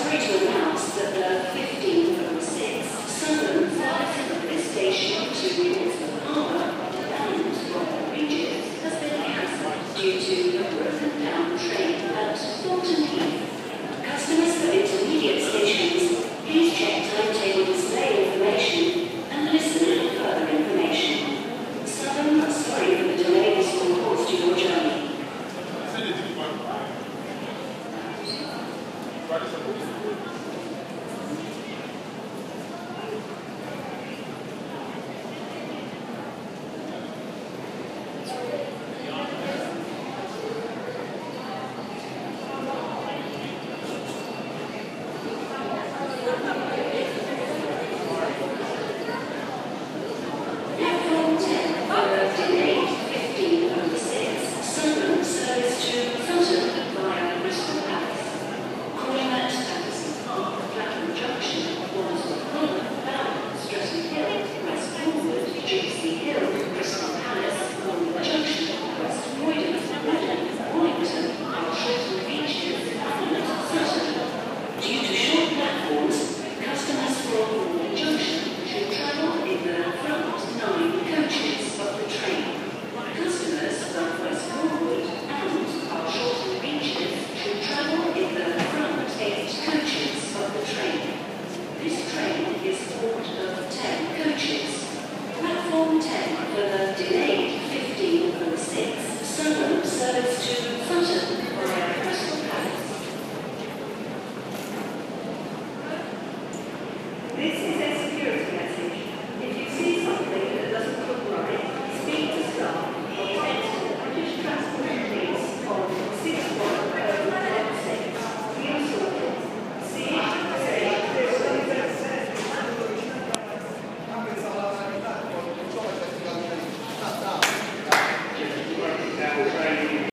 sorry to announce that the 1506 Southern Flight from this station to Portsmouth Harbour and Royal Regis has been cancelled due to a broken down train at Thornton Heath. Customers for intermediate stations, please check timetable display information and listen for further information. Southern are sorry for the delay this will cause to your journey.